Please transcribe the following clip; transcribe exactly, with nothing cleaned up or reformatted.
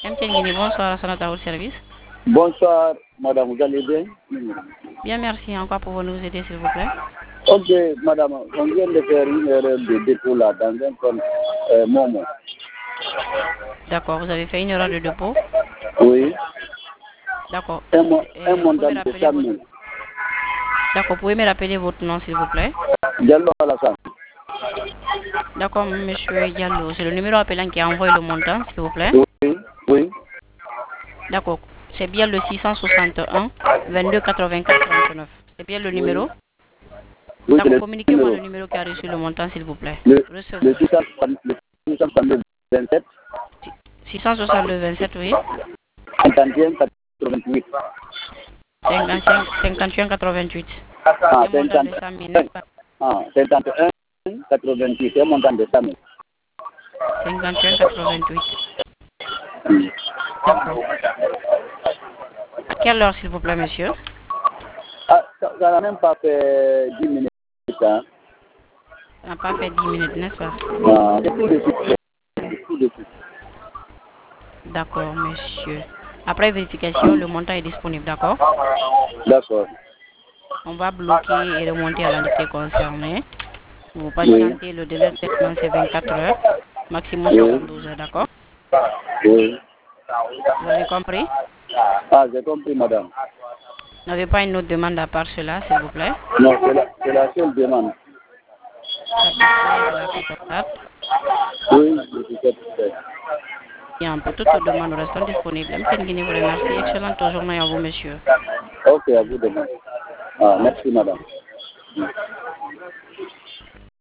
M T N Guinée, bonsoir, Sonata au service. Bonsoir, madame, vous allez bien? Bien, merci. Encore pour vous nous aider, s'il vous plaît. Ok, madame, on vient de faire une erreur de dépôt là, dans un compte euh, Momo. D'accord, vous avez fait une erreur de dépôt? Oui. D'accord. Un, mo un Vous montant pouvez me de rappeler cent votre... mille. D'accord, pouvez me rappeler votre nom, s'il vous plaît? Diallo Alassane. D'accord, monsieur Diallo. C'est le numéro appelant qui a envoyé le montant, s'il vous plaît? Oui, oui. D'accord. C'est bien le six cent soixante et un vingt-deux quatre-vingt-quatre trente-neuf. C'est bien le numéro? Oui, D'accord, le communiquez-moi numéro. le numéro qui a reçu le montant, s'il vous plaît. Le, le Receveur. six cent vingt-sept. six cent soixante-deux vingt-sept, oui. cinquante et un quatre-vingt-huit. cinquante-cinq cinquante et un quatre-vingt-huit. Ah, Un montant de cinquante. cent mille, n'est-ce pas? Ah, cinquante et un quatre-vingt-huit. Un montant de cent mille. cinquante et un quatre-vingt-huit. D'accord. À quelle heure, s'il vous plaît, monsieur? Ah, ça n'a même pas fait dix minutes. Hein. Ça n'a pas fait dix minutes, n'est-ce pas? Ah, c'est tout de suite. C'est tout de suite. D'accord, monsieur. Après vérification, le montant est disponible, d'accord? D'accord. On va bloquer et remonter à l'entité concernée. Vous Oui. patientez, le délai de traitement c'est vingt-quatre heures, maximum Oui. soixante-douze heures, d'accord? Oui. Vous avez compris? Ah, j'ai compris, madame. Vous n'avez pas une autre demande à part cela, s'il vous plaît? Non, c'est la, c'est la seule demande. Satisfait de la photocarte. Oui, je suis satisfait. Bien, pour toute demande restant disponible. M T N Guinée vous remercie. Excellente journée à vous, monsieur. Ok, à vous demain. Ah, merci, madame.